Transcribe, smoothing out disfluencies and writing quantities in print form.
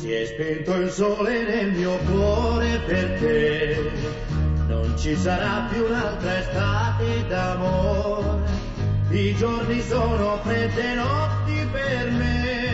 Si è spento il sole nel mio cuore perché non ci sarà più un'altra estate d'amore. I giorni sono fredde notti per me.